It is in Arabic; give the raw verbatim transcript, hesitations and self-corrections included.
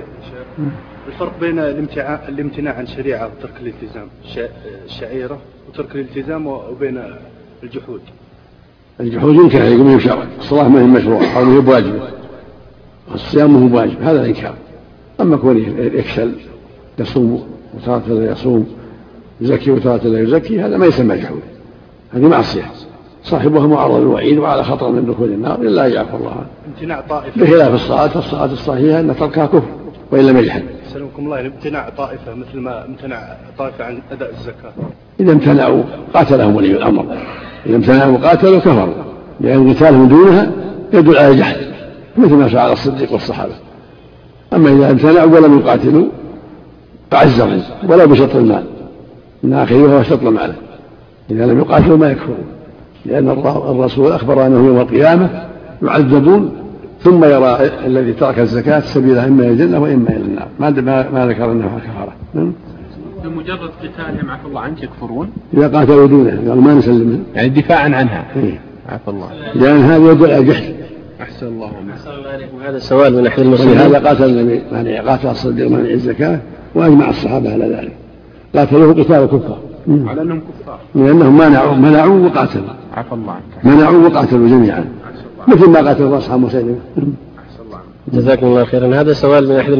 الفرق بين الامتناع الامتناع عن شريعة وترك الالتزام الشعيرة وترك الالتزام وبين الجحود. الجحود ينكر عليه يقول شرع، الصلاة ما هي مشروعة أو ما هي بواجبة، والصيام ما هو واجب، هذا الإنكار. أما كونه يكسل يصوم وتارة لا يصوم، يزكي وتارة لا يزكي، هذا ما يسمى جحود، هذه معصية صاحبها معرض للوعيد وعلى خطر من دخول النار إلا يعفو الله عنه. امتناع طائفة بخلاف الصلاة، فالصلاة الصحيحة أن تركها كفر وإن لم يجحد. سلمكم الله، امتناع طائفة مثل ما امتنع طائفة عن أداء الزكاة، إذا امتنعوا قاتلهم ولي الأمر، إذا امتنعوا قاتلوا كفروا، لأن قتالهم دونها يدل على الجحد مثل ما فعل الصديق والصحابة. أما إذا امتنعوا ولم يقاتلوا فعزهم ولو بشطر المال، من آخره هو شطر ماله، إذا لم يقاتلوا ما يكفرون، لأن الرسول أخبر أنه يوم القيامة يعذبون ثم يرى الذي ترك الزكاة سبيله إما إلى الجنة وإما إلى النار، ما ما ذكر أنه كفارة. بمجرد قتالهم عفى الله عنك يكفرون إذا قاتلوا دونه، قالوا ما نسلمهم، يعني دفاعا عنها. إيه؟ عفى الله، لأن هذا يدل على الجحد. أحسن الله عليك. وهذا سؤال من أحد المسلمين. هذا قاتل يعني قاتل الصديق منع الزكاة وأجمع الصحابة على ذلك، قاتلوه قتال كفار على أنهم كفار، لأنهم منعوا منعوا وقاتلوا. عفى الله عنك. منعوا وقاتلوا جميعا مثل ما قاتلوا أصحاب مسيلمة. جزاكم الله خيرا. هذا سؤال من أحد